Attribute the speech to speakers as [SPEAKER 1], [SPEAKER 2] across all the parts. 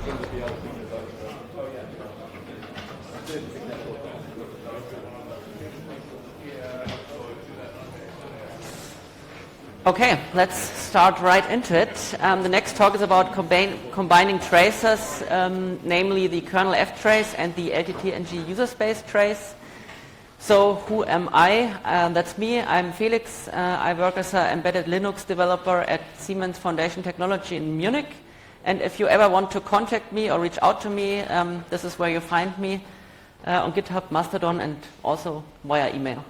[SPEAKER 1] Okay, let's start right into it. The next talk is about combining traces, namely the kernel ftrace and the LTTNG user space trace. So who am I? That's me. I'm Felix. I work as an embedded Linux developer at Siemens Foundation Technology in Munich. And if you ever want to contact me or reach out to me, this is where you find me on GitHub, Mastodon, and also via email.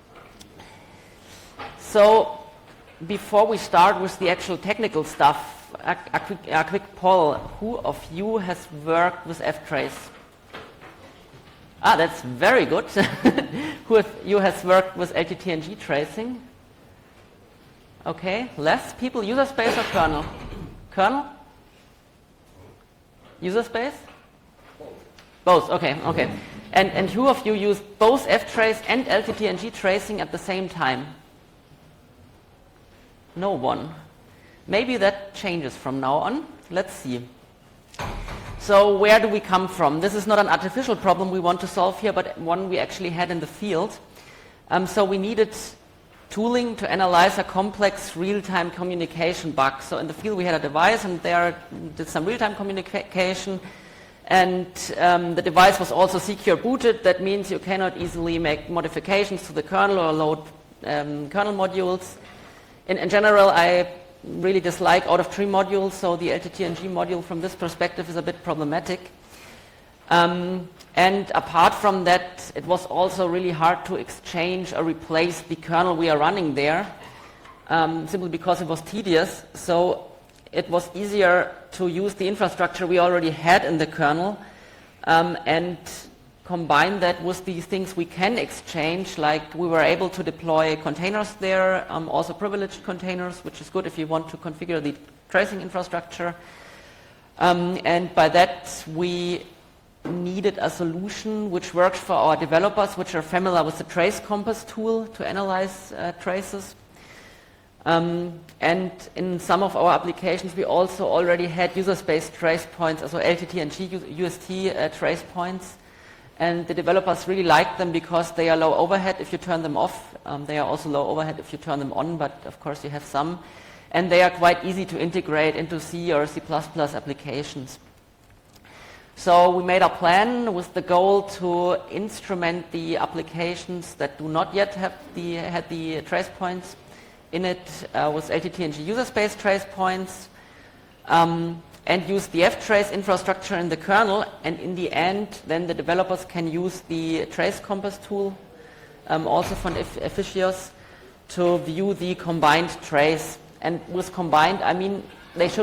[SPEAKER 1] So before we start with the actual technical stuff, a quick poll. Who of you has worked with ftrace? That's very good. Who of you has worked with LTTNG tracing? Okay, less people. User space or kernel? Kernel? User space? Both. Okay. And who of you used both ftrace and LTTNG tracing at the same time? No one. Maybe that changes from now on. Let's see. So where do we come from? This is not an artificial problem we want to solve here, but one we actually had in the field. So we needed tooling to analyze a complex real-time communication bug. So in the field we had a device and there did some real-time communication, and the device was also secure booted. That means you cannot easily make modifications to the kernel or load kernel modules. In general, I really dislike out-of-tree modules, so the LTTNG module from this perspective is a bit problematic. And apart from that, it was also really hard to exchange or replace the kernel we are running there, simply because it was tedious. So it was easier to use the infrastructure we already had in the kernel and combine that with these things we can exchange, like we were able to deploy containers there, also privileged containers, which is good if you want to configure the tracing infrastructure. And by that we needed a solution which works for our developers, which are familiar with the Trace Compass tool to analyze traces. And in some of our applications we also already had user space trace points, also LTTNG UST trace points. And the developers really like them because they are low overhead if you turn them off. They are also low overhead if you turn them on, but of course you have some. And they are quite easy to integrate into C or C++ applications. So we made a plan with the goal to instrument the applications that do not yet have the trace points in it with LTTNG user space trace points. And use the ftrace infrastructure in the kernel, and in the end then the developers can use the Trace Compass tool, also from Officios, to view the combined trace. And with combined I mean they should